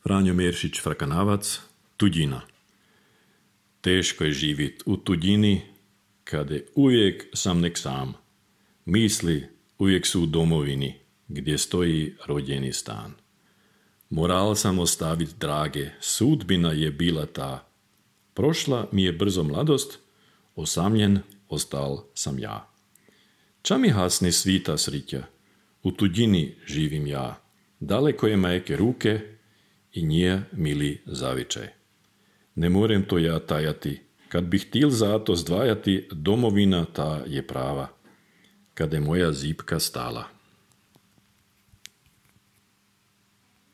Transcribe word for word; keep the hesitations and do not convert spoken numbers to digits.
Franjo Mieršić Frakanavac, tuđina. Teško je živjeti u tuđini, kada uvijek sam nek sam. Misli uvijek su u domovini, gdje stoji rođeni stan. Moral sam ostaviti drage, sudbina je bila ta. Prošla mi je brzo mladost, osamljen ostal sam ja. Ča mi hasne svita sritja, u tuđini živim ja. Daleko je majke ruke i nije mili zavičaj. Ne morem to ja tajati, kad bih htjel zato zdvajati, domovina ta je prava, kad je moja zipka stala.